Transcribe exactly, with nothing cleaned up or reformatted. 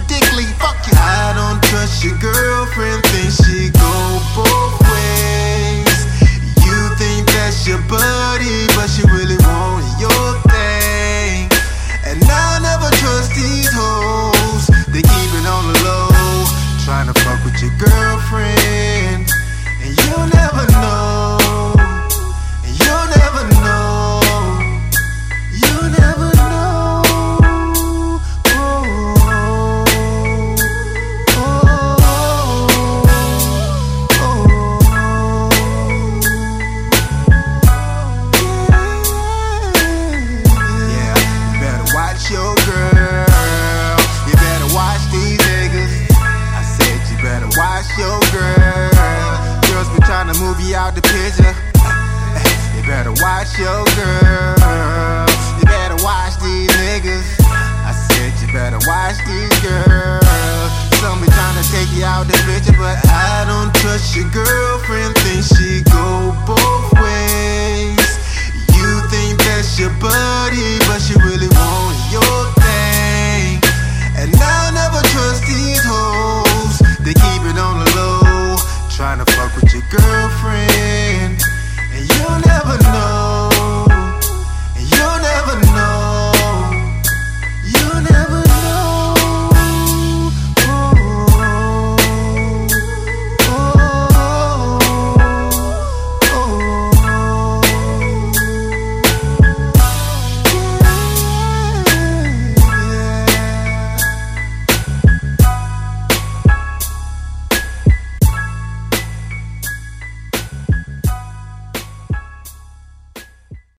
dickly, fuck you. I don't trust your girlfriend, think she go both ways. You think that's your buddy, but she really want your thing. And I'll never trust these hoes, they keep it on the low, trying to fuck with your girlfriend. And you'll never know, and you'll never know, you'll never know. Oh, oh, oh, oh. Yeah, you better watch your girl, you better watch these niggas. I said you better watch your girl. Girls be trying to move you out the picture. You better watch your girl, you better watch these niggas. I said you better watch these girls. Some be trying to take you out the picture, but I don't trust your girlfriend,